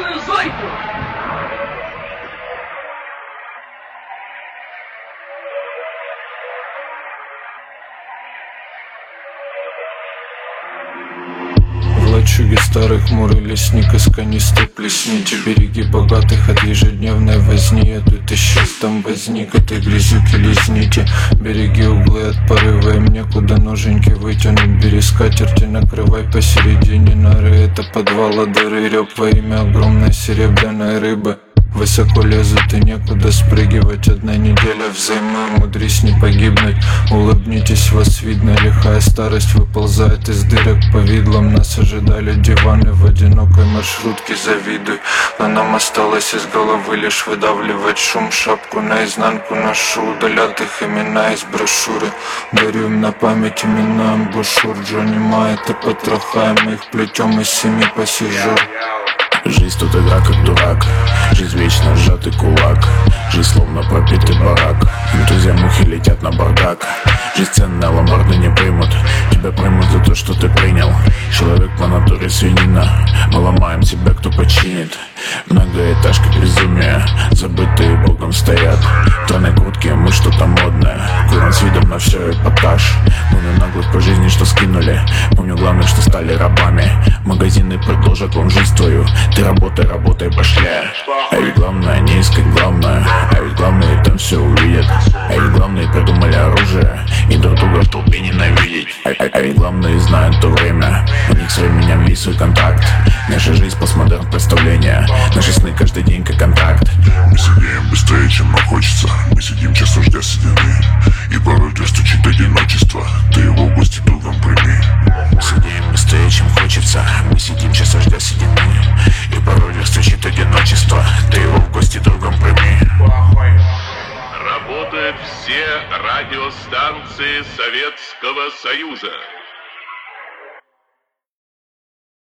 русскую зойку! В лачуге старый хмурый лесник из канистры плесните. Береги богатых от ежедневной возни. Тут исчез, там возник, этой грязюки лизните. Береги углы от порыва, им некуда ноженьки вытянуть. Бери скатерти, накрывай посередине норы. Это подвала дыры, рёб во имя огромной серебряной рыбы. Высоко лезут и некуда спрыгивать. Одна неделя взаймы, мудрись не погибнуть. Улыбнитесь, вас видно, лихая старость выползает из дырок повидлом. Нас ожидали диваны в одинокой маршрутке, завидуй. Но нам осталось из головы лишь выдавливать шум. Шапку наизнанку ношу, удалят их имена из брошюры. Дарю им на память имена амбушюр. Джонни Майт и потроха, мы их плетем из 7 пассажир. Жизнь тут игра как дурак, жизнь вечно сжатый кулак, жизнь словно пропитый барак, друзья мухи летят на бардак. Жизнь ценная, ломбарды не примут, тебя примут за то, что ты принял. Человек по натуре свинина, мы ломаем себя, кто починит. Многоэтажка безумия, забытые богом стоят. Тройные куртки, мы что-то модное, курим с видом на все эпатаж. Помню наглых по жизни, что скинули, помню главных, что стали рабами. Магазины продолжат вам жизнь твою, ты работай, работай, башляя. А ведь главное не искать главное, а ведь главное там все увидят. А ведь главное придумали оружие и друг друга в толпе ненавидеть. А ведь главное знают то время, у них с временем есть свой контакт. Наша жизнь постмодерн представления, наши сны каждый день как контракт. Мы сидим быстрее, чем нам хочется, мы сидим часто ждя седины. И порой тебя стучит одиночество, ты его в гости другом прими. Мы сидим быстрее, чем хочется, мы сидим часто ждя седины. И порой тебя стучит одиночество, ты его в гости другом прими. Работают все радиостанции Советского Союза.